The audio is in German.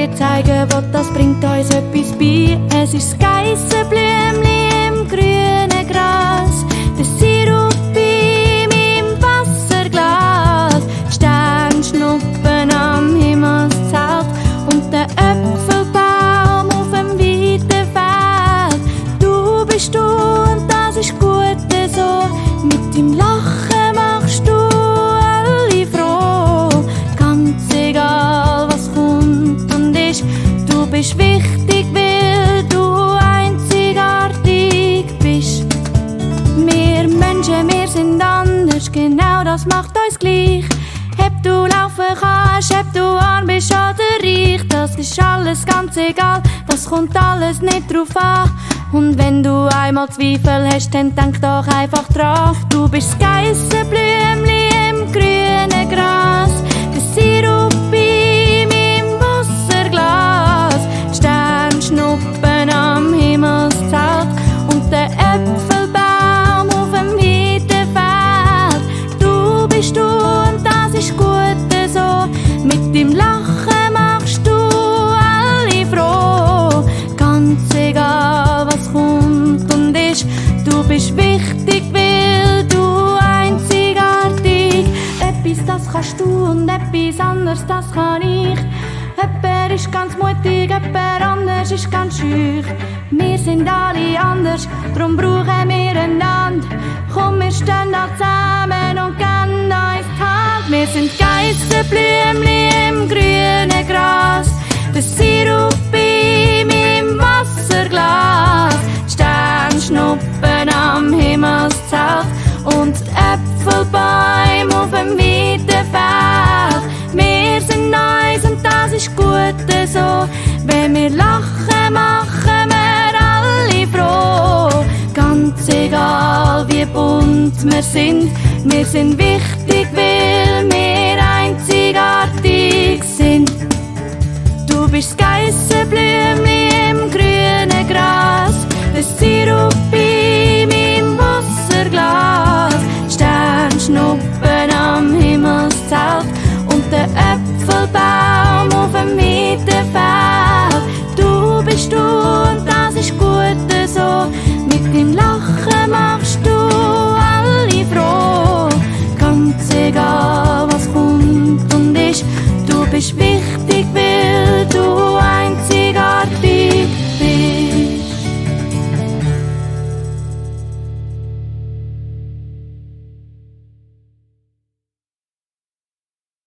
dir zeigen will, das bringt uns etwas bei. Es ist das Geissenblümli im grünen Gras, der Sirup in meinem Wasserglas, Sternschnuppen am Himmelszelt und der Äpfelbaum auf dem weiten Feld. Du bist du und das ist gut so, mit dem Lachen machst du alle froh. Ganz egal was kommt und ist, du bist wichtig, weil du einzigartig bist. Wir Menschen, wir sind anders, genau das macht uns gleich. Ob du laufen kannst, ob du arm bist oder reich, das ist alles ganz egal, das kommt alles nicht drauf an. Und wenn du einmal Zweifel hast, dann denk doch einfach dran. Du bist das Geissenblümli im grünen Gras, der Sirup in meinem Wasserglas, Sternschnuppen am Himmelszelt und der Äpfelbaum auf dem weiten Feld. Du bist du und das ist gut so, mit dem Lachen machst du alle froh. Ganz egal was kommt und ist, du bist wichtig, weil du einzigartig. Etwas, das kannst du und etwas anderes, das kann ich. Jemand ist ganz mutig, jemand anders ist ganz schüch. Wir sind alle anders, darum brauchen wir einander. Komm, wir stehen da zusammen und geben uns die Hand. Wir sind Geissenblümli im grünen Gras, der Sirup in meinem Wasserglas, Sternschnuppen am Himmelszelt und Äpfelbäume auf dem weiten Feld. Wir sind uns und das ist gut so, wenn wir lachen, machen wir alle froh. Ganz egal wie bunt wir sind wichtig, weil wir einzigartig sind. Du bist das Geissenblümli im grünen Gras, der Sirup in meinem Wasserglas, Sternschnuppen am Himmelszelt und der Äpfelbaum auf dem weiten Feld. Du bist du und das ist gut so, mit dem Lachen machst du alle froh. Ganz egal was kommt und ist, du bist wichtig, weil du